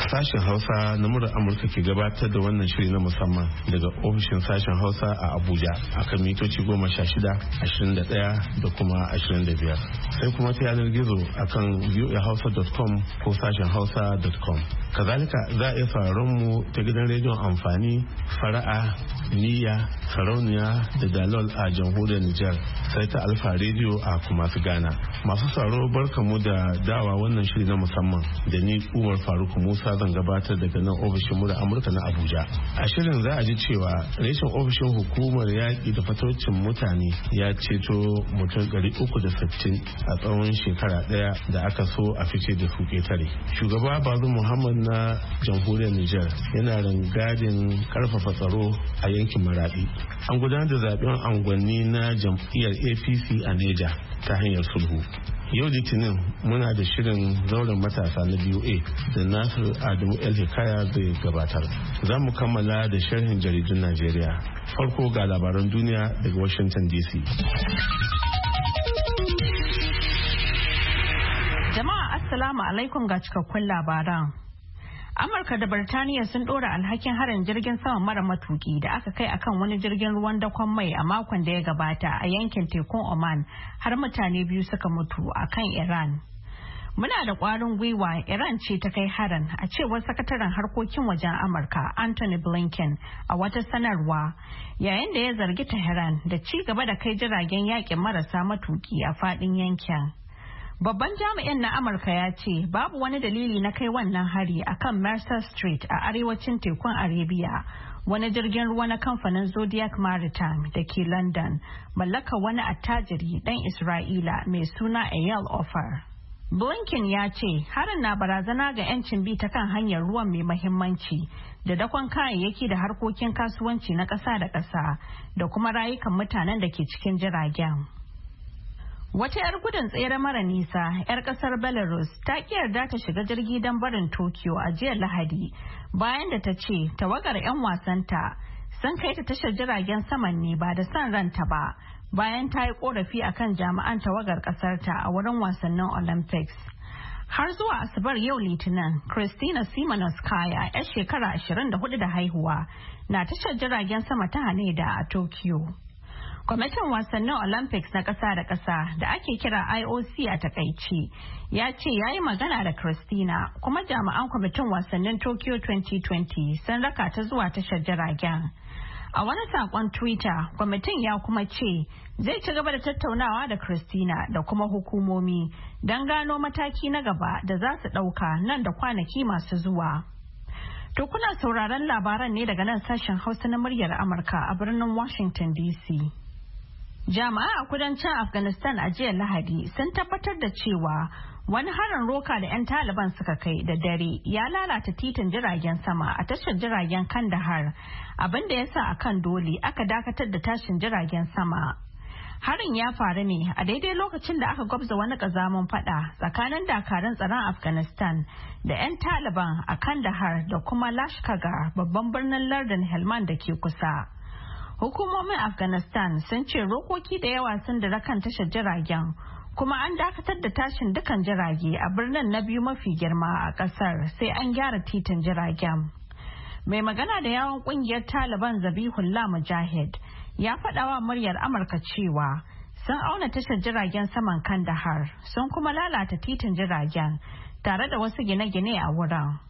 Sashen Hausa na murar Amurka ke gabatar da wannan shiri na musamman daga ofishin sashen Hausa a Abuja akan mitoci 16, 21 da kuma 25. Sai kuma ta yanar gizo akan voahausa.com ko sashen hausa.com. Kazalika za a iya sauraron mu ta gidan rediyon amfani, fara'a, niyya, sarauniya da dalol a jamhuriyar Nijar, sai ta Alfa rediyo a Kumasi Ghana. Masu sauraro barkamu da dawa wannan shiri na musamman da ni Umar Faruk Musa zan gabatar daga nan ofishin murar Amurka na Abuja. A shirin za a ji cewa reshen ofishin hukumar yaƙi da fatocin mutane ya ceto mutum 360 a tsawon shekara ɗaya da aka so a fice da su ƙetare. Shugaba Bazoum Muhammad na jamhuriyar Nijar yana rangadin karfafa tsaro a yankin Maradi. An gudanar da zaben angwanni na jam'iyyar APC a Neja ta hanyar sulhu. Yau Litinin muna da shirin zauren matasa na BOA da Nasir Adamu El Hikaya zai gabatar. Za mu kammala da sharhin jaridun Najeriya. Farko ga labaran duniya daga Washington DC. Jama'a Assalamu alaikum ga cikakkun labaran. Amurka da Birtaniya sun ɗora alhakin harin jirgin sama mara matuki da aka kai akan wani jirgin ruwan dakon mai a makon da ya gabata a yankin tekun Oman har mutane biyu suka mutu akan Iran. Muna da ƙwarin gwiwa Iran ce ta kai harin a cewar sakataren harkokin wajen Amurka Anthony Blinken a wata sanarwa yayin da ya zargi Tehran da ci gaba da kai jiragen yakin marasa matuki a faɗin yankin. Babban jami'in na Amurka ya ce babu wani dalili na kai wannan hari akan Mercer Street a arewacin tekun Arabia, wani jirgin ruwa na kamfanin Zodiac Maritime da ke London, mallaka wani attajiri dan Isra'ila mai suna Eyal Ofer. Blinken ya ce harin na barazana ga 'yancin bi ta kan hanyar ruwan mai mahimmanci da dakon kayayyaki da harkokin kasuwanci na ƙasa da ƙasa da kuma rayukan mutanen da ke cikin jiragen. Wata 'yar gudun tsere mara nisa 'yar kasar Belarus ta ki yarda ta shiga jirgi don barin Tokyo a jiya Lahadi bayan da ta ce tawagar 'yan wasanta sun kai ta tashar jiragen saman ne ba da son ranta ba bayan ta yi korafi akan jami'an tawagar kasarta a wurin wasannin Olympics. Har zuwa Asabar yau Litinin, Kristina Simonoskaya 'yar shekara 24 da haihuwa na tashar jiragen sama ta Haneda a Tokyo. Kwamitin wasannin Olympics na ƙasa da ƙasa da ake kira IOC a takaici ya ce ya yi magana da Christina kuma jami'an kwamitin wasannin Tokyo 2020 sun raka ta zuwa tashar jiragen. A wani saƙon Twitter, kwamitin ya kuma ce zai ci gaba da tattaunawa da Christina da kuma hukumomi don gano mataki na gaba da za su ɗauka nan da kwanaki masu zuwa. To kuna sauraron labaran ne daga nan sashen Hausa na muryar Amurka a birnin Washington DC. Jama'a a kudancin Afghanistan a jiya Lahadi sun tabbatar da cewa wani harin roka da 'yan Taliban suka kai da dare ya lalata titin jiragen sama a tashar jiragen Kandahar, abinda ya sa akan dole aka dakatar da tashin jiragen sama. Harin ya faru ne a daidai lokacin da aka gwabza wani kazamin fada tsakanin dakarun tsaron Afghanistan da 'yan Taliban a Kandahar da kuma Lashkar, babban birnin lardin Helmand da ke kusa. Hukumomin Afghanistan sun ce rokoki da yawa sun dira kan tashar jiragen kuma an dakatar da tashin dukan jirage a birnin na biyu mafi girma a kasar sai an gyara titin jiragen. Mai magana da yawon kungiyar Taliban Zabihullah Mujahid ya faɗawa muryar Amurka cewa sun auna tashar jiragen saman Kandahar sun kuma lalata titin jiragen tare da wasu gine-gine a wurin.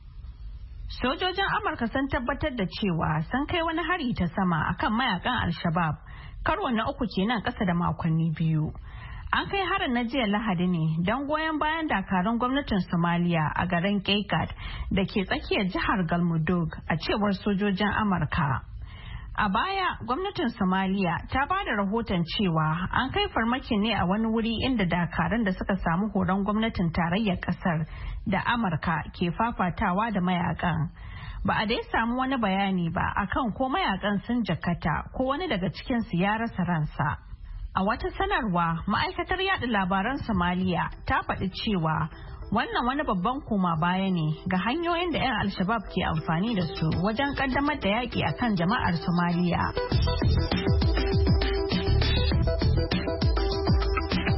Sojojin Amurka sun tabbatar da cewa sun kai wani hari ta sama akan mayakan Al-Shabaab karo na uku kenan ƙasa da makonni biyu. An kai harin na jiya Lahadi ne don goyon bayan dakarun gwamnatin Somalia a garin Kaikat da ke tsakiyar jihar Galmudug a cewar sojojin Amurka. A baya, gwamnatin Somalia ta ba da rahoton cewa an kai farmakin ne a wani wuri inda dakarun da suka samu horon gwamnatin tarayyar kasar da Amurka ke fafatawa da mayakan. Ba a dai samu wani bayani ba akan ko mayakan sun jakata ko wani daga cikinsu ya rasa ransa. A wata sanarwa, ma'aikatar yada labaran Somalia ta faɗi cewa wannan wani babban koma baya ne ga hanyoyin da 'yan Al-Shabaab ke amfani da su wajen kaddamar da yaƙi a kan jama'ar Somaliya.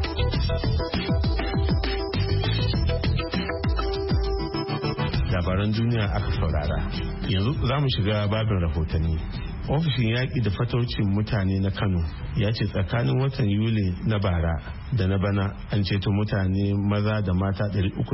Labaran labaran duniya aka saurara. Yanzu za mu shiga babin rahotanni. Ofishin yaƙi da fataucin mutane na Kano ya ce tsakanin watan Yuli na bara da na bana an ceto mutane maza da mata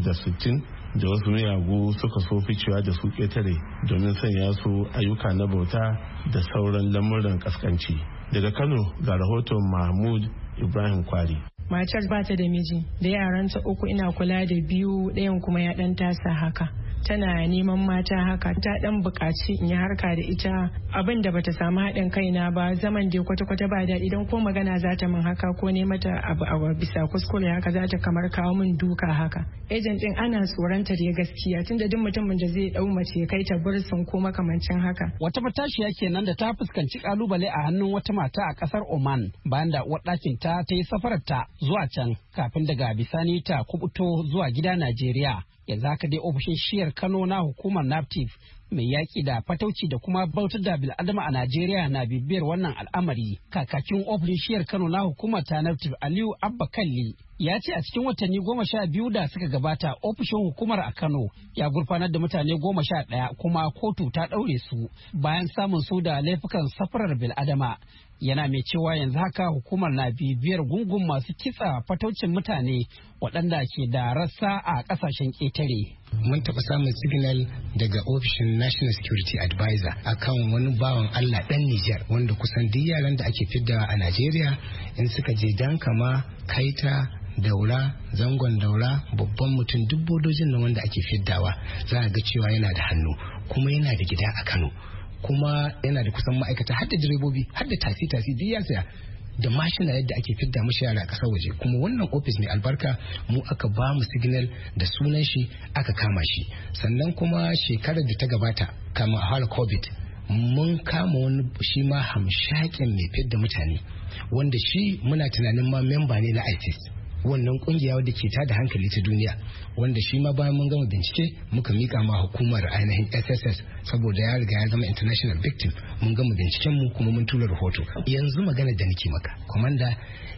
360 da wasu miyagu suka so ficewa da su ƙetare domin sanya su ayyuka na bauta da sauran lamuran kaskanci. Daga Kano ga rahoton Mahmud Ibrahim Kwari. Matar ba ta da miji, da yaranta 3 ina kula da 2, ɗayan kuma ya ɗan tasa haka. Tana neman mata haka, ta dan buƙaci in yi harka da ita, abin da bata samu haɗin kaina ba, zaman dai kwata-kwata ba daɗi. Idan ko magana za ta min haka ko ne mata abu a bisa kuskure haka za ta kamar kawo min duka haka. Agent din ana tsoronta da gaskiya, tunda duk mutumin da zai dau mace kai ta bursun ko makamancin haka. Wata matashiya kenan da ta fuskanci kalubale a hannun wata mata a kasar Oman bayan da uwar ɗakin ta yi safarar ta zuwa can kafin daga bisani ta kubuto zuwa gida Najeriya. Yanzu haka dai ofishin shiyar Kano na hukumar NAPTIF mai yaƙi da fatauci da kuma bautar da bil'adama a Najeriya na bibiyar wannan al'amari. Kakakin ofishin shiyar Kano na hukumar ta NAPTIF Aliyu Abba Kalli ya ce a cikin watanni 12 da suka gabata ofishin hukumar a Kano ya gurfanar da mutane 11 kuma kotu ta ɗaure su bayan samun su da laifukan safarar bil'adama. Yana mai cewa yanzu haka hukumar na bibiyar gungun masu kitsa fataucin mutane waɗanda ke da rassa a ƙasashen ƙetare. Mun taɓa samun signal daga ofishin National Security Advisor akan wani bawan Allah ɗan Nijar wanda kusan duk yaran da ake fiddawa a Najeriya in suka je dan kama Kaita, Daura, Zangon Daura, babban mutum duk bodojin nan wanda ake fiddawa za a ga cewa yana da hannu kuma yana da gida a Kano. Kuma yana da kusan ma'aikata har da direbobi har da tasi duk ya saya da mashina yadda ake fidda mashi yara a ƙasar waje. Kuma wannan ofis mai albarka mu aka ba mu signal da sunan shi aka kama shi. Sannan kuma shekarar da ta gabata kama a COVID mun kama wani shi ma hamshakin mai fidda mutane wanda shi muna tunanin ma memba ne na ISIS, wannan kungiya wadda ke tada hankali ta duniya, wanda shi ma bayan mun gama bincike muka mika ma hukumar ainihin SSS saboda ya riga ya zama international victim. Mun gama binciken mu kuma mun tura rahoto. Yanzu magana da nake maka, komanda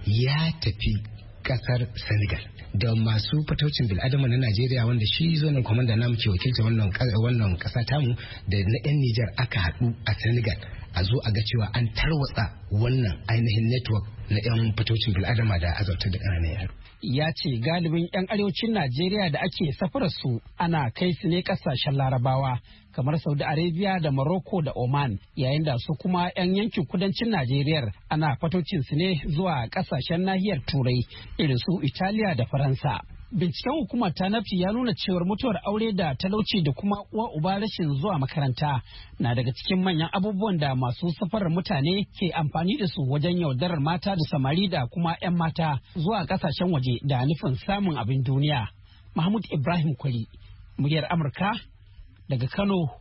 ya tafi kasar Senegal da masu fataucin bil'adama na Najeriya wanda shi zonin komanda na muke wakilta wannan kasa tamu da na 'yan Nijar aka haɗu a Senegal a zo a ga cewa an tarwatsa wannan ainihin network na 'yan fataucin bil'adama da azabtar da ƙananan yaro. Ya ce galibin 'yan arewacin Najeriya da ake safarar su ana kai su ne ƙasashen Larabawa kamar Saudi Arabia da Morocco da Oman, yayin da su kuma 'yan yankin kudancin Najeriya ana fataucin su ne zuwa ƙasashen nahiyar Turai irin su Italiya da Faransa. Binciken hukumar ta NAPTI ya nuna cewar mutuwar aure da talauci da kuma uwa uba rashin zuwa makaranta na daga cikin manyan abubuwan da masu safarar mutane ke amfani da su wajen yaudarar mata da samari da kuma 'yan mata zuwa kasashen waje da nufin samun abin duniya. Mahmud Ibrahim Kwari, muryar Amurka daga Kano,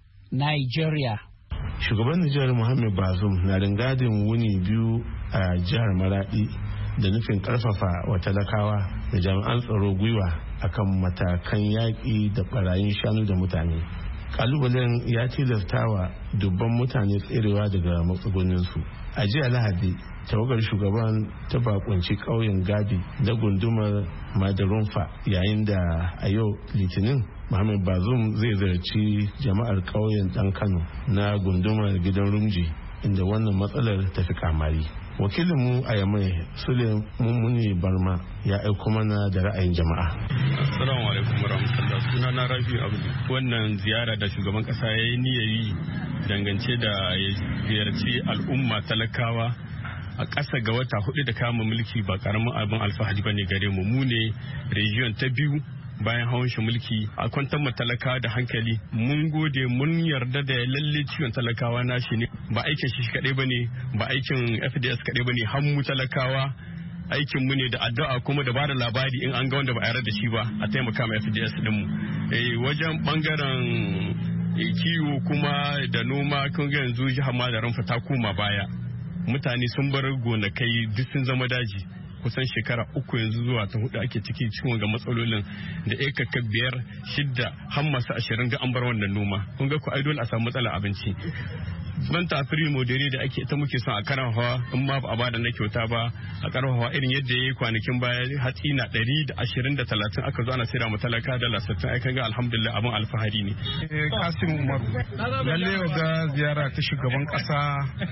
Nigeria. Shugaban Nijar Muhammad Bazoum na ringadin wuni 2 a jihar Maradi da nufin karfafa wa talakawa da jami'an tsaro gwiwa akan matakan yaƙi da barayin shanu da mutane. Kalubalen ya tilastawa dubban mutane tserewa daga matsuguninsu. A jiya Lahadi, tawagar shugaban ta bakunci ƙauyen Gabi da gundumar Madarunfa, yayin da a yau Litinin Muhammad Bazoum zai zarci jama'ar ƙauyen ɗan Kano na gundumar gidan Rumji inda wannan matsalar ta fi kamari. Wakilinmu a Yamai Sule Mummuni Barma ya aiko mana da ra'ayin jama'a. Assalamu alaikum warahmatullahi. Sunana Rafi Abdu. Wannan ziyara da shugaban kasa ya yi niyyar yi dangance da ya ziyarci al'umma talakawa a ƙasa ga wata 4 da kama mulki ba karamin abin alfahari bane gare mu. Mu ne region ta 2 bayan hawan shi mulki a kwantar talakawa da hankali. Mun gode, mun yarda da lalle ciwon talakawa nashi ne, ba aikin shi kadai bane, ba aikin FDS kadai bane, har mu talakawa aikin mu ne da addu'a kuma da bada labari in an ga wanda ba a yarda da shi ba a taimaka ma FDS din mu. Wajen bangaren kiwo kuma da noma kun ga yanzu jihar Madarin ta koma baya, mutane sun bar gonakai duk sun zama daji. Kusan shekara 3 yanzu zuwa ta 4 ake ciki cikin ga matsalolin da ekaka 5, 6 har masu 20 ga an bar wannan noma. Kun ga ku ai dole a samu matsalar abinci. banta primo dare da ake ta muke son a karfafa in ma ba a bada na kyauta ba a karfafa irin yadda yayi kwanakin baya hatsi na 120 da 30 aka zo ana sayar mu talaka dala 60 ai kaga alhamdulillah abun alfahari ne. Kasim Umaru lalle ga ziyara ta shugaban kasa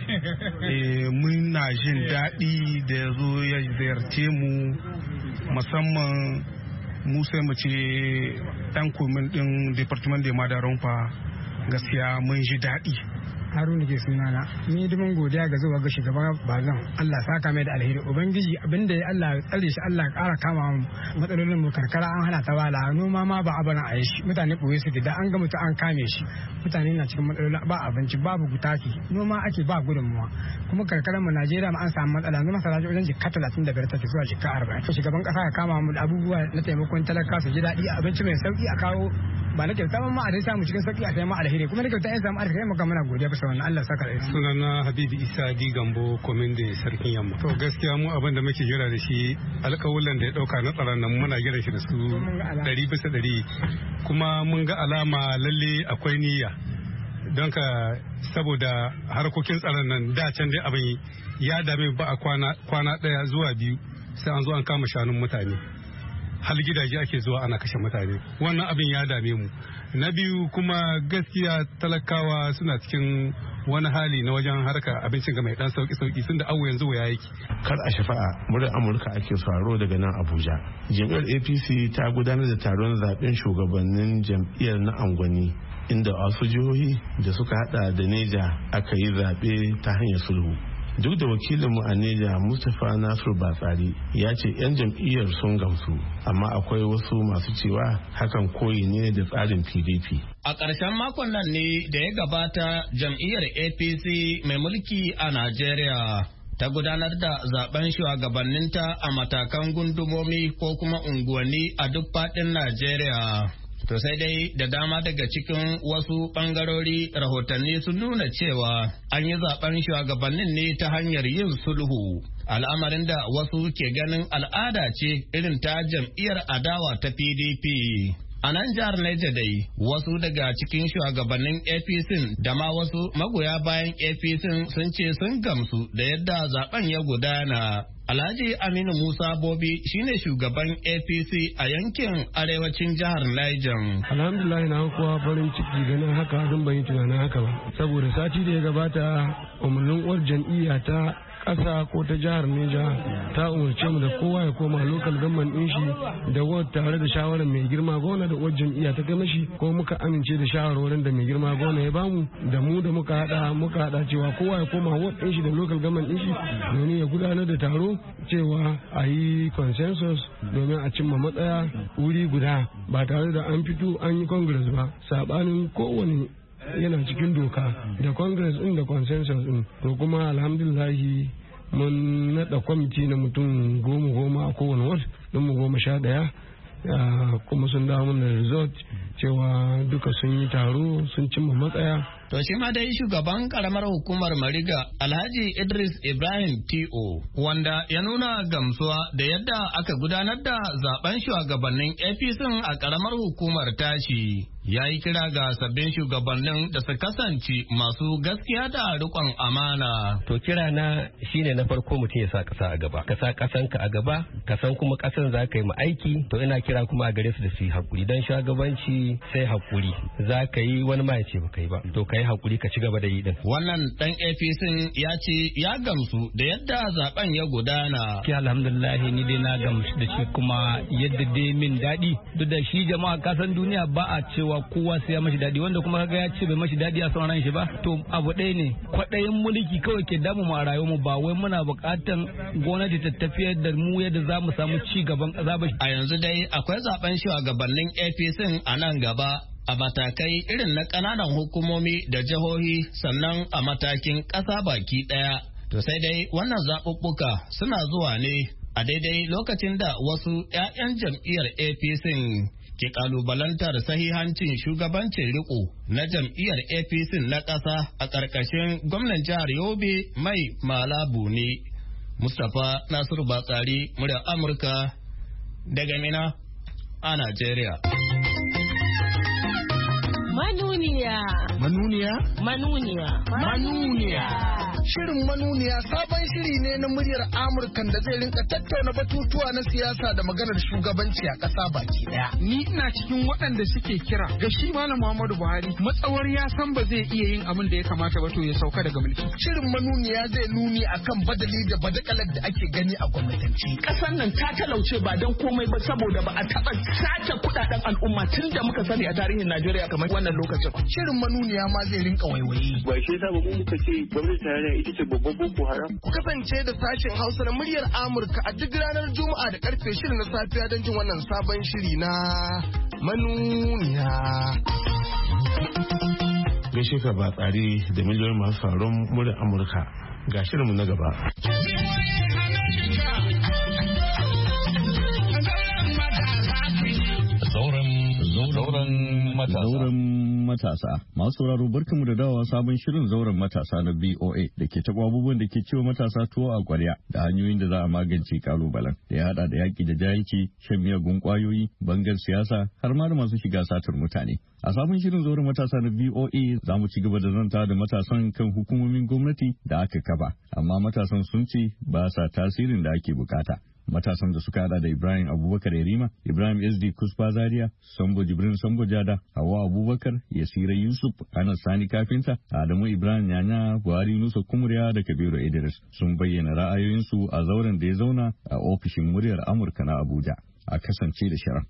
muna jin daɗi da ya zo ya ziyarce mu musamman mu sai mu ce ɗan komin ɗin department da madaron fa gaskiya mun ji daɗi. Haruna ke sunana ni dumin godiya ga zuwa ga shugaban bazan Allah saka mai da alheri ubangiji abinda ya Allah tsare shi Allah ƙara kama mu matsalolin mu karkara an hana ta wala noma ma ba abana a yi shi mutane boye su da an ga mutum an kame shi mutane na cikin matsalolin ba abinci babu gutaki noma ake ba gudunmuwa kuma karkarar mu Najeriya ma an samu matsala noma saraji wajen jikka 35 take zuwa jikka 40 shugaban kasa ya kama mu da abubuwa na taimakon talaka su ji daɗi abinci mai sauki a kawo ba na kyauta ma a dai samu cikin sauki a taimaka alheri kuma na kyauta ya samu alheri maka muna godiya bisa wannan Allah saka alheri. Sunana Habibu Isa Di Gambo Kominde Sarkin Yamma. To gaskiya mu abin da muke jira da shi alƙawulan da ya dauka na tsaron nan muna jira shi da su 100% kuma mun ga alama lalle akwai niyya don ka saboda harkokin tsaron nan da can dai abin ya dame ba a kwana ɗaya zuwa 2 sai an zo an kama shanun mutane. Hal gidaje ake zuwa ana kashe mutane wannan abin ya dame mu. Na biyu kuma gaskiya talakawa suna cikin wani hali na wajen harkar abincin ga mai dan sauki tunda awo yanzu ya yake. Kar a shafa'a muryar Amurka ake sauraro daga nan Abuja. Jam'iyyar APC ta gudanar da taron zaben shugabannin jam'iyyar na Angwani inda wasu jihohi da suka hada da Neja aka yi zaɓe ta hanyar sulhu. Duk da wakilinmu a Neja Mustapha Nasiru Batsari ya ce 'yan jam'iyyar sun gamsu, amma akwai wasu masu cewa hakan koyi ne da tsarin PDP. A ƙarshen makon nan ne da ya gabata jam'iyyar APC mai mulki a Najeriya ta gudanar da zaben shugabanninta a matakan gundumomi ko kuma unguwanni a duk faɗin Najeriya. To sai dai da dama daga cikin wasu bangarori rahotanni sun nuna cewa an yi zaben shugabannin ne ta hanyar yin sulhu. Al'amarin da wasu ke ganin al'ada ce irin ta jam'iyyar adawa ta PDP. A nan jihar Niger dai wasu daga cikin shugabannin APC da ma wasu magoya bayan APC sun ce sun gamsu da yadda zaben ya gudana. Alhaji Aminu Musa Bobi shine shugaban APC a yankin arewacin jihar Niger. Alhamdulillah na kuwa farin ciki ganin haka don ban yi tunanin haka ba. Saboda sati da ya gabata umarnin uwar jam'iyya ta ƙasa ko ta jihar Neja ta umarce mu da kowa ya koma lokal government din shi da ward tare da shawarar mai girma gona da uwar jam'iyya ta kai mashi ko muka amince da shawarwarin da mai girma gona ya bamu da mu da muka hada cewa kowa ya koma ward din shi da local government din shi domin ya gudanar da taro cewa a yi consensus domin a cimma matsaya wuri guda ba tare da an fito an yi congress ba sabanin kowane yana cikin doka da congress din da consensus din to kuma alhamdulillahi mun nada kwamiti na mutum 10 a kowane ward don mu 11 kuma sun dawo mana result cewa duka sun yi taro sun cimma matsaya. To shi ma dai shugaban karamar hukumar Mariga Alhaji Idris Ibrahim T.O. wanda ya nuna gamsuwa da yadda aka gudanar da zaben shugabannin APC a karamar hukumar tashi. Ya yi kira ga sabbin shugabannin da su kasance masu gaskiya da rikon amana. To kira na shine na farko mutum ya sa kasa a gaba. Ka sa kasanka a gaba, ka san kuma kasan za ka yi ma aiki. To ina kira kuma a gare su da su yi hakuri. Dan shugabanci sai hakuri. Za ka yi wani ma ya ce ba kai ba. To ka yi hakuri ka ci gaba da yi din. Wannan dan APC ya ce ya gamsu da yadda zaben ya gudana. Ki alhamdulillah ni dai na gamsu da shi kuma yadda dai min daɗi. Duk da shi jama'a kasan duniya ba a cewa kowa sai ya mashi daɗi wanda kuma kaga ya ce bai mashi daɗi a sauran shi ba to abu ɗaya ne kwaɗayin mulki kawai ke damu mu a rayuwar mu ba wai muna buƙatan gwamnati ta tafiyar da mu yadda za mu samu ci gaban ƙasa ba. A yanzu dai akwai zaben shugabannin APC a nan gaba a matakai irin na ƙananan hukumomi da jihohi sannan a matakin ƙasa baki ɗaya. To sai dai wannan zaɓuɓɓuka suna zuwa ne a daidai lokacin da wasu 'ya'yan jam'iyyar APC ke kalubalantar sahihancin shugabancin riko na jam'iyyar APC na ƙasa a ƙarƙashin gwamnan jihar Yobe Mai Malabu ne. Mustapha Nasiru Batsari, muryar Amurka daga Mina a Najeriya. Manuniya. Manuniya? Manuniya. Manuniya. Shirin Manuniya sabon shiri ne na muryar Amurka da zai rinka tattauna batutuwa na siyasa da maganar shugabanci a ƙasa baki daya. Ni ina cikin waɗanda suke kira ga shi Malam Muhammadu Buhari matsawar ya san ba zai iya yin abin da ya kamata ba to ya sauka daga mulki. Shirin Manuniya zai nuni akan badali da badakalar da ake gani a gwamnatance. Ƙasar nan ta talauce ba don komai ba saboda ba a taɓa sace kuɗaɗen al'umma tun da muka sani a tarihin Najeriya kamar wannan lokacin. Shirin Manuniya ma zai rinka waiwaye. Ba shi yasa ba mu muka ce gwamnati tarayya ita ce babban boko haram. Ku kasance da sashen Hausa na muryar Amurka a duk ranar Juma'a da karfe 6 na safiya don jin wannan sabon shiri na Manuniya. Gaishe ka ba tsari da miliyoyin masu sauraron muryar Amurka ga shirinmu na gaba. Zauren matasa. Masu sauraro barkamu da dawowa sabon shirin zauren matasa na BOA da ke taɓa abubuwan da ke cewa matasa tuwo a ƙwarya da hanyoyin da za a magance kalubalen da ya haɗa da yaƙi da jahilci, shan miyagun ƙwayoyi, bangar siyasa har ma da masu shiga satar mutane. A sabon shirin zauren matasa na BOA za mu ci gaba da zanta da matasan kan hukumomin gwamnati da aka kafa, amma matasan sun ce ba sa tasirin da ake bukata. Matasan da suka hada da Ibrahim Abubakar Yarima, Ibrahim SD Kuspa Zaria, Sambo Jibrin Sambo Jada, Hawa Abubakar, Yasira Yusuf, Anas Sani Kafinta, Adamu Ibrahim Yanya, Buhari Nusa Kumriya da Kabiru Idris sun bayyana ra'ayoyinsu a zauren da ya zauna a ofishin muryar Amurka na Abuja. A kasance da shirin.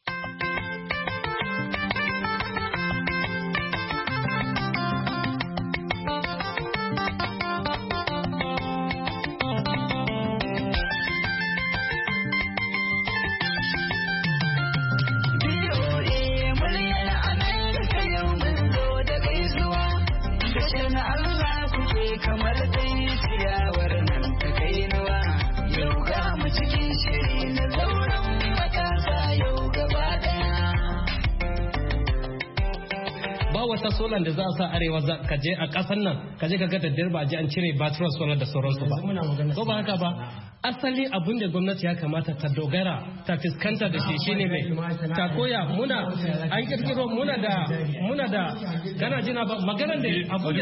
solar da za a sa arewa ka je a kasan nan ka je ka ga daddare ba a je an cire battery solar da sauransu ba ko ba haka ba asali abin da gwamnati ya kamata ta dogara ta fuskanta da shi shine mai ta koya muna an kirkiro muna da kana jina ba maganar da abu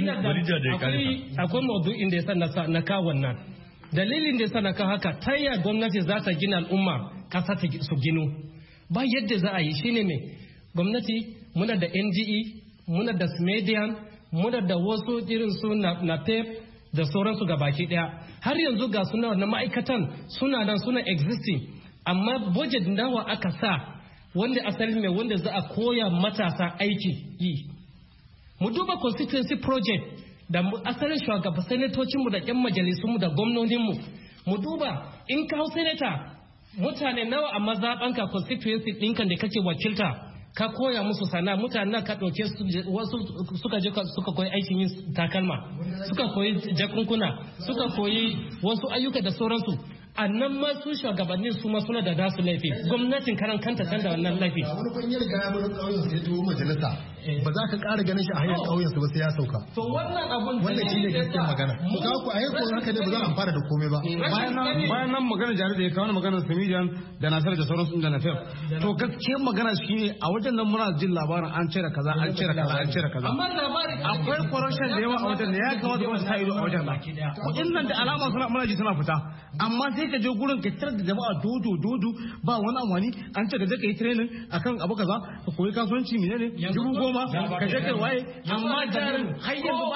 da akwai maudu'in da ya sa na kawo wannan dalilin da ya sa na kawo haka ta yaya gwamnati za ta gina al'umma kasa su ginu ba yadda za a yi shine mai gwamnati muna da NGE muna da Smedian muna da wasu irin su na PEP da sauransu ga baki daya har yanzu ga suna na ma'aikatan suna nan suna existing amma budget nawa aka sa wanda asali mai wanda za a koya matasa aiki yi mu duba constituency project da asalin shugaban sanatocinmu da 'yan majalisunmu da gwamnoninmu mu duba in ka hau senator mutane nawa a mazaɓanka constituency ɗinkan da kake wakilta ka koya musu sana'a mutanen ka ɗauke wasu suka je suka koyi aikin yin takalma suka koyi jakunkuna suka koyi wasu ayyuka da sauransu a nan ma su shugabannin su ma suna da nasu laifi gwamnatin karan kanta can da wannan laifi wani kun yi riga ya bar ƙauyen su ya tuwo majalisa ba za ka ƙara ganin shi a hanyar ƙauyen su ba sai ya sauka to wannan abun wannan shi ne gaskiyar magana to ka ku a yi ko haka dai ba za a amfana da komai ba bayan nan magana jare da ya kawo magana Samijan da Nasar da sauransu da Nafef to gaskiyar magana shi ne a wajen nan muna jin labarin an cire kaza an cire kaza an cire kaza amma labarin akwai corruption da yawa a wajen da ya kamata gwamnati ta ido a wajen nan kuɗin nan da alama suna muna ji suna fita amma sai ka je gurin ka tarar da jama'a dodo ba wani amfani an ce ka je ka yi training akan abu kaza ka koyi kasuwanci menene 10,000 ka je ka waye amma jarin har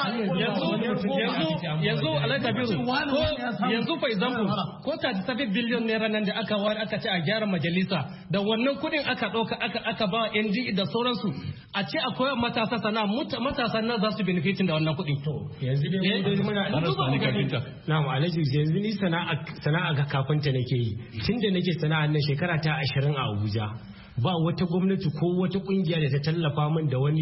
yanzu ba yanzu alaka biyu yanzu for example ko 37 billion naira nan da aka ware aka ce a gyara majalisa da wannan kudin aka dauka aka ba NG da sauransu a ce akwai matasa sana matasa nan za su benefitin da wannan kudin to yanzu dai muna na'am alhaji yanzu ni sana'a ga kafinta nake yi tunda nake sana'a na shekara ta 20 a Abuja ba wata gwamnati ko wata kungiya da ta tallafa min da wani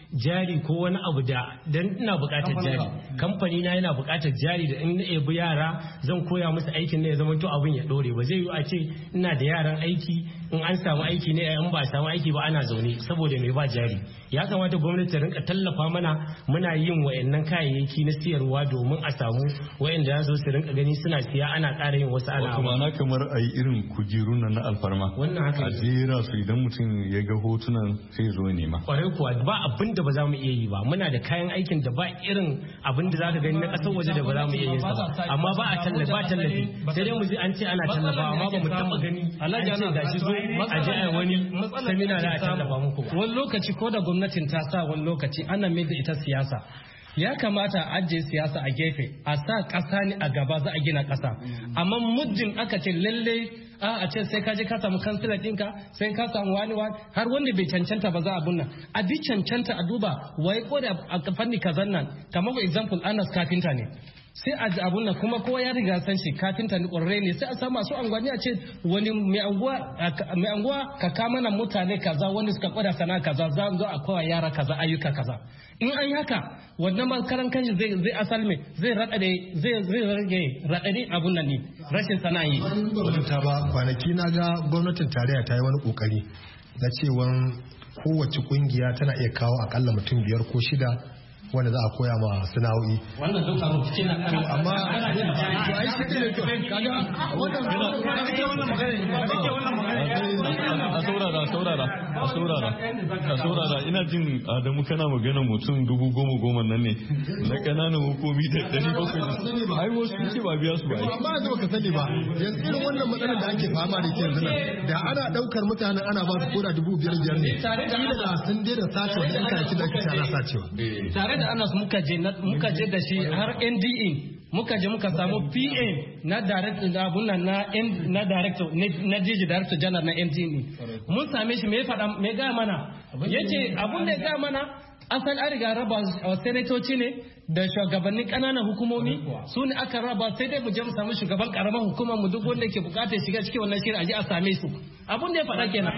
jari ko wani abu dan ina buƙatar jari, kamfani na yana buƙatar jari da in na ebi yara zan koya musu aikin ne ya zama to abin ya dore. Ba zai yi a ce ina da yaran aiki in an samu aiki ne in ba samu aiki ba ana zaune saboda mai ba jari. Ya kamata gwamnati ta rinka tallafa mana muna yin wayannan kayayyaki na siyarwa domin a samu wayanda za su rinka gani suna siya ana ƙara yin wasu ana. Kuma na kamar a yi irin kujerun nan na alfarma. Wannan haka a jera su idan mutum ya ga hotunan sai zo nema. Kwarai kuwa ba abin da ba za mu iya yi ba, muna da kayan aikin da ba irin abin da za ka gani na ƙasar waje da ba za mu iya yin sa ba, amma ba a tallafi sai dai mu ji an ce ana tallafa amma ba mu taɓa gani an ce gashi zo a je a wani samina da a tallafa muku. Wani lokaci ko da gwamnatin ta sa wani lokaci ana mai da ita siyasa. Ya kamata a ajiye siyasa a gefe a sa ƙasa ne a gaba za a gina ƙasa, amma muddin aka ce lalle a ce sai ka je ka samu kansila ɗinka sai ka samu wani har wanda bai cancanta ba za a bunna a bi cancanta a duba wai ko da a fanni kazan nan kamar for example Anas kafinta ne sai a abun nan kuma kowa ya riga san shi kafinta ne ƙwararre ne sai a samu masu angwani a ce wani mai anguwa ka kama na mutane kaza wanda suka kwada sana kaza za zo a kowa yara kaza ayyuka kaza. In an yi haka wannan makaran kanshi zai asalme zai rage raɗaɗi abun nan ne rashin sana'a yi. ta ba kwanaki na ga gwamnatin tarayya ta yi wani kokari na cewa kowace kungiya tana iya kawo akalla mutum 5 ko 6 wanda za a koya ma sana'o'i. Wannan duk abu cikin na amma to ai shi ne to kaga wannan a saurara ina jin Adamu kana magana mutum 10,000 nan ne na kananan hukumi da 700 ai wasu ce ba biya su ba amma da baka sani ba yanzu irin wannan matsalar da ake fama da ke yanzu da ana daukar mutanen ana ba su koda 5,500 ne kila da sun daina sace wannan kayakin da ake tsara sacewa tare da Anas muka je da shi har NDE muka je muka samu PA na director da abun nan na director na DG director general na NDE mun same shi me ga mana yace abun da ga mana asal an riga raba senatoci ne da shugabannin kananan hukumomi su ne aka raba sai dai mu je mu samu shugaban karamar hukumar mu duk wanda ke bukatar shiga cikin wannan shirin aje a same su abun da ya faɗa kenan.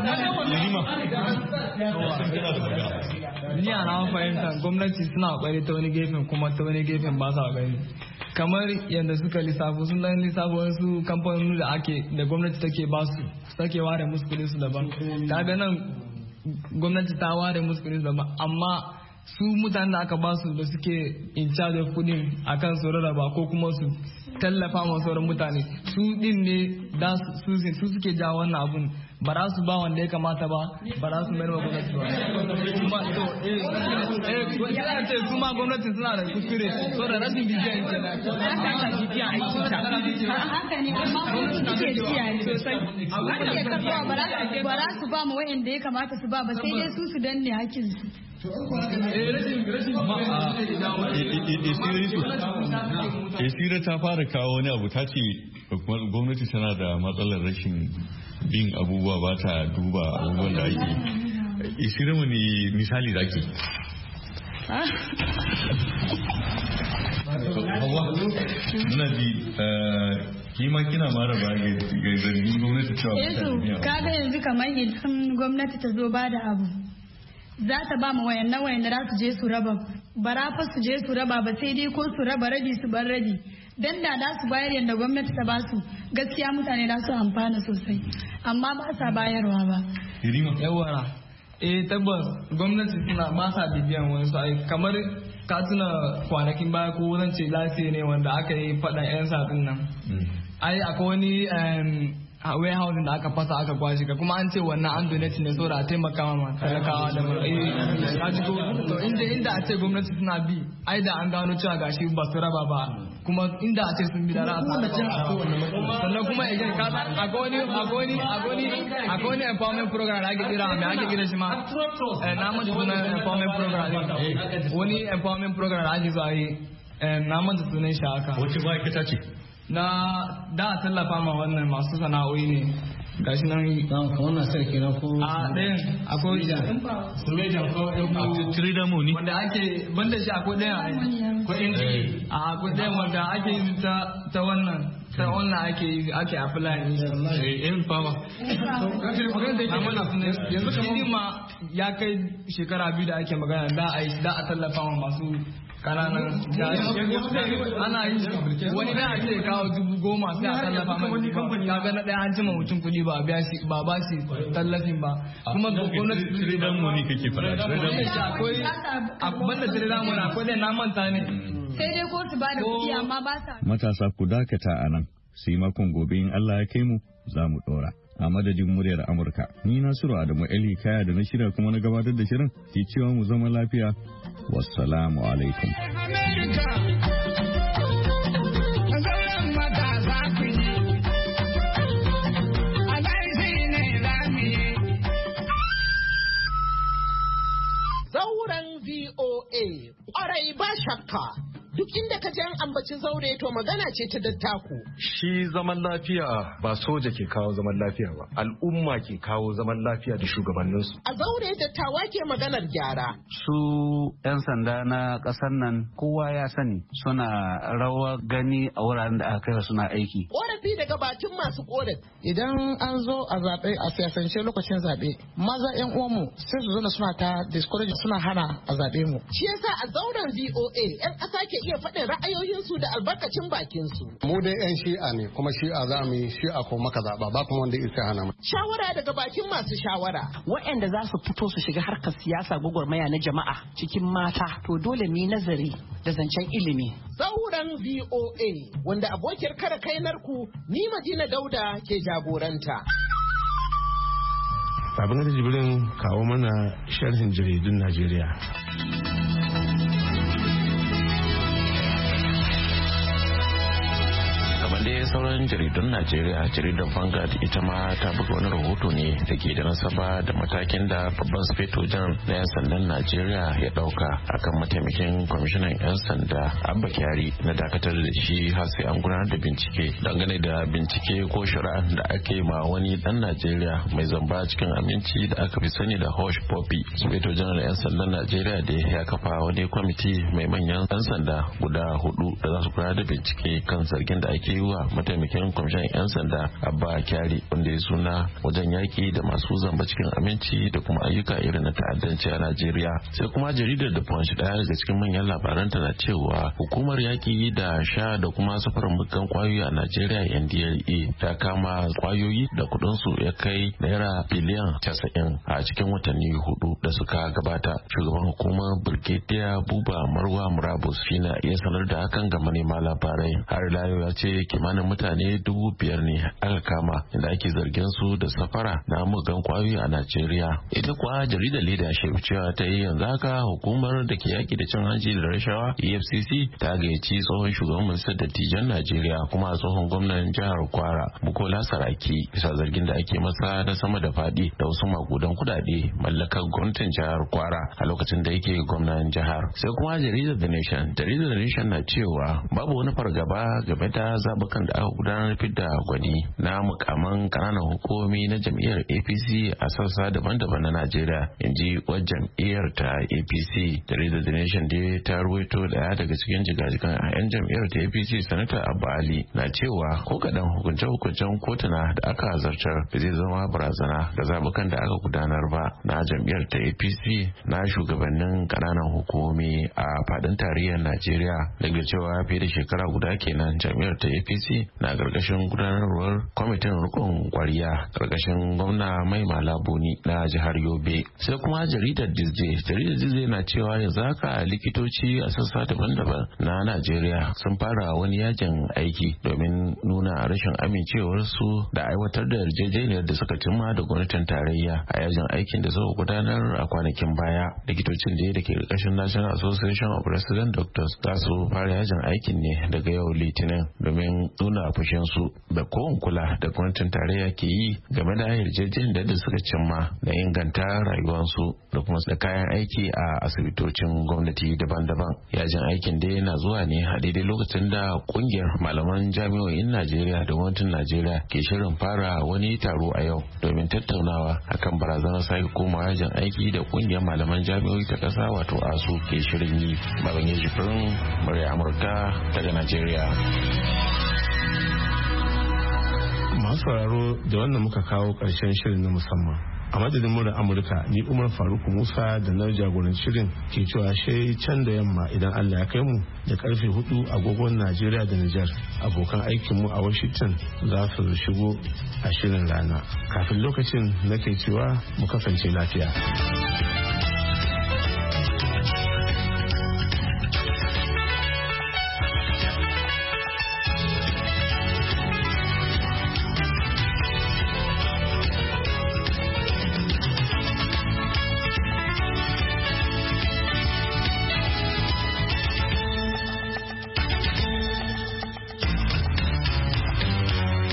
Ni a na fahimta gwamnati suna kokari ta wani gefen kuma ta wani gefen ba sa gani kamar yadda suka lissafo sun dan lissafo wasu kamfanoni da gwamnati take ba su sake ware musu kudin su daban kaga nan gwamnati ta ware musu kudin su daban amma su mutanen da aka ba su da suke in charge of kudin akan su rarraba ko kuma su tallafa ma sauran mutane su din ne da su suke ja wannan abun ba za su ba wanda ya kamata ba za su mayar wa gwamnati ba kuma to su ma gwamnati suna da kuskure so da rashin bibiyan kenan haka bibiya haka ne amma gwamnati ke biya ne sosai wanda ya karɓa ba za su ba mu wa'anda ya kamata su ba sai dai su danne hakkin su. Esira ta fara kawo wani abu ta ce gwamnati tana da matsalar rashin bin abubuwa ba ta duba abubuwan da ake. Esira wani misali da ake? Ina ji kima kina mara ba ga zargin gwamnati cewa kaga yanzu kamar idan gwamnati ta zo ba da abu za ta ba mu wayannan za su je su raba bara fa su je su raba ba sai dai ko su raba rabi su bar rabi dan da su bayar yadda gwamnati ta ba su gaskiya mutane za su amfana sosai amma ba sa bayarwa ba. Yawara tabbas gwamnati suna ba sa bibiyan wani su kamar ka tuna kwanakin baya ko zan ce lafiya ne wanda aka yi faɗan 'yan satin nan ai akwai wani warehouse da aka fasa aka kwashi ka kuma an ce wannan an donate ne saboda a taimaka ma talakawa da ka ji to inda a ce gwamnati suna bi ai da an gano cewa gashi ba su raba ba kuma inda a ce sun bi da ra'a sannan kuma idan ka akwai wani empowerment program da ake kira mai ake kira shi ma na manta sunan empowerment program wani empowerment program da ake zuwa yi na manta sunan shi haka wace ma'aikata ce na da tallafa ma wannan masu sana'o'i ne gashi nan wannan sarki na ko a ɗayan akwai trader money wanda ake banda shi akwai ɗayan akwai ɗayan wanda ake yin ta wannan sai wannan ake apply ne in power yanzu shi ma ya kai shekara 2 da ake magana da a tallafa wa masu kananan ana yi wani da a ce kawo 10,000 sai a tallafa mai ka ga na ɗaya an cima mutum kuɗi ba ba shi tallafin ba kuma gwamnati tiridan mu ne kake fara akwai banda tiridan mu akwai da na manta ne sai dai ko su ba da kuɗi amma ba sa matasa ku dakata a nan sai makon gobe in Allah ya kai mu za mu ɗora. A madadin muryar Amurka, ni Nasiru Adamu Eli Kaya da na shirya kuma na gabatar da shirin ke cewa mu zama lafiya. Wassalamu alaikum. Zauren VOA, ƙwarai ba shakka. Duk inda ka ji an ambaci zaure to magana ce ta dattako. Shi zaman lafiya ba soja ke kawo zaman lafiya ba, al'umma ke kawo zaman lafiya da shugabanninsu. A zaure dattawa ke maganar gyara. Su 'yan sanda na ƙasar nan kowa ya sani suna rawa gani a wuraren da aka kai suna aiki. Ƙorafi daga bakin masu ƙorafi. Idan an zo a zaɓe a siyasance lokacin zaɓe, maza 'yan uwanmu sai su zana suna ta discourage suna hana a zaɓe mu. Shi yasa a zauren VOA 'yan ƙasa ke iya faɗin ra'ayoyinsu da albarkacin bakinsu. Mu dai 'yan shi'a ne kuma shi'a za mu yi shi'a ko maka zaɓa ba kuma wanda isa hana mu. Shawara daga bakin masu shawara. Waɗanda za su fito su shiga harkar siyasa gwagwarmaya na jama'a cikin mata to dole mu yi nazari da zancen ilimi. Zauren VOA wanda abokiyar kare kainarku ni Madina Dauda ke jagoranta. Babin da Jibrin kawo mana sharhin jaridun Najeriya. dai sauran jaridun Najeriya, jaridar Vanguard ita ma ta buga wani rahoto ne da ke da nasaba da matakin da babban sufeto janar na 'yan sandan Najeriya ya dauka akan mataimakin kwamishinan 'yan sanda Abba Kyari na dakatar da shi har sai an gudanar da bincike dangane da bincike ko shari'a da ake ma wani dan Najeriya mai zamba cikin aminci da aka fi sani da Hush Poppy. Sufeto janar 'yan sandan Najeriya da ya kafa wani kwamiti mai manyan 'yan sanda guda 4 da za su gudanar da bincike kan zargin da ake yi wa mataimakin kwamishinan 'yan sanda Abba Kyari wanda ya suna wajen yaki da masu zamba cikin aminci da kuma ayyuka irin na ta'addanci a Najeriya. Sai kuma jaridar da Punch daya daga cikin manyan labaranta na cewa hukumar yaki da sha da kuma safarar muggan kwayoyi a Najeriya NDLEA ta kama kwayoyi da kudin su ya kai naira biliyan 90 a cikin watanni 4 da suka gabata. Shugaban hukumar Brigadier Buba Marwa Murabus shine ya sanar da hakan ga manema labarai. Har layo ya ce kimanin mutane 5,000 ne aka kama inda ake zargin su da safara na muggan kwayoyi a Najeriya. Ita kuwa jaridar Leadership cewa ta yi yanzu haka hukumar da ke yaki da cin hanci da rashawa EFCC ta gayyaci tsohon shugaban majalisar dattijan Najeriya kuma tsohon gwamnan jihar Kwara Bukola Saraki bisa zargin da ake masa na sama da fadi da wasu makudan kudade mallakar gwamnatin jihar Kwara a lokacin da yake gwamnan jihar. Sai kuma jaridar The Nation na cewa babu wani fargaba game da zabukan da aka gudanar fidda gwani na mukaman kananan hukumomi na jam'iyyar APC a sassa daban-daban na Najeriya, inji wajen jam'iyyar ta APC. Jaridar The Nation dai ta ruwaito daya daga cikin jigajigan a 'yan jam'iyyar ta APC Sanata Abba Ali na cewa ko kadan hukunce-hukuncen kotuna da aka zartar da zai zama barazana ga zabukan da aka gudanar ba na jam'iyyar ta APC na shugabannin kananan hukumomi a fadin tarayyar Najeriya. Daga cewa fiye da shekara guda kenan jam'iyyar ta APC na gargashin gudanarwar kwamitin rikon kwariya gargashin gwamna Mai Malabuni na jihar Yobe. Sai kuma jaridar Dizze na cewa yanzu haka likitoci a sassa daban-daban na Najeriya sun fara wani yajin aiki domin nuna rashin amincewarsu da aiwatar da yarjejeniyar da suka cimma da gwamnatin tarayya a yajin aikin da suka gudanar a kwanakin baya. Likitocin da ke karkashin National Association of Resident Doctors za su fara yajin aikin ne daga yau Litinin domin nuna fushinsu da kowane kula da gwamnatin tarayya ke yi game da yarjejeniyar da suka cimma da inganta rayuwarsu da kuma da kayan aiki a asibitocin gwamnati daban-daban. Yajin aikin dai na zuwa ne a daidai lokacin da kungiyar malaman jami'o'in Najeriya da gwamnatin Najeriya ke shirin fara wani taro a yau domin tattaunawa akan barazanar sake koma yajin aiki da kungiyar malaman jami'o'i ta kasa wato ASU ke shirin yi. Baban Yaji Firin, murya Amurka daga Najeriya. masu sauraro da wannan muka kawo ƙarshen shirin na musamman. A madadin murar Amurka ni Umar Faruk Musa da na jagoranci shirin ke cewa shai can da yamma idan Allah ya kai mu da karfe 4 agogon Najeriya da Nijar abokan aikinmu a Washington za su shigo a shirin rana. Kafin lokacin nake cewa mu kasance lafiya.